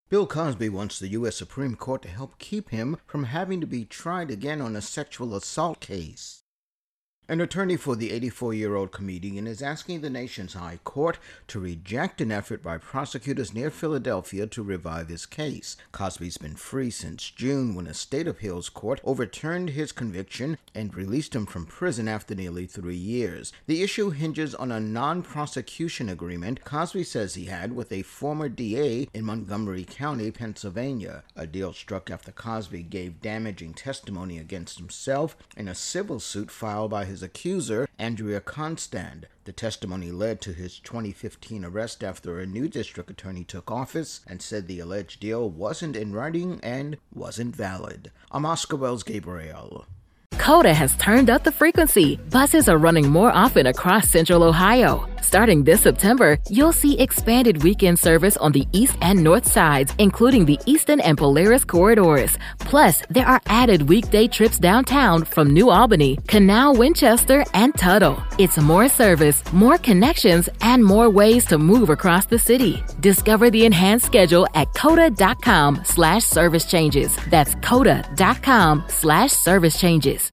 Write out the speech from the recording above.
Bill Cosby wants the U.S. Supreme Court to help keep him from having to be tried again on a sexual assault case. An attorney for the 84-year-old comedian is asking the nation's high court to reject an effort by prosecutors near Philadelphia to revive his case. Cosby's been free since June when a state appeals court overturned his conviction and released him from prison after nearly 3 years. The issue hinges on a non-prosecution agreement Cosby says he had with a former DA in Montgomery County, Pennsylvania. A deal struck after Cosby gave damaging testimony against himself in a civil suit filed by his accuser, Andrea Constand. The testimony led to his 2015 arrest after a new district attorney took office and said the alleged deal wasn't in writing and wasn't valid. I'm Oscar Wells Gabriel. Coda has turned up the frequency. Buses are running more often across Central Ohio. Starting this September, you'll see expanded weekend service on the east and north sides, including the Eastern and Polaris corridors. Plus, there are added weekday trips downtown from New Albany, Canal, Winchester, and Tuttle. It's more service, more connections, and more ways to move across the city. Discover the enhanced schedule at coda.com/service changes. That's coda.com/service changes.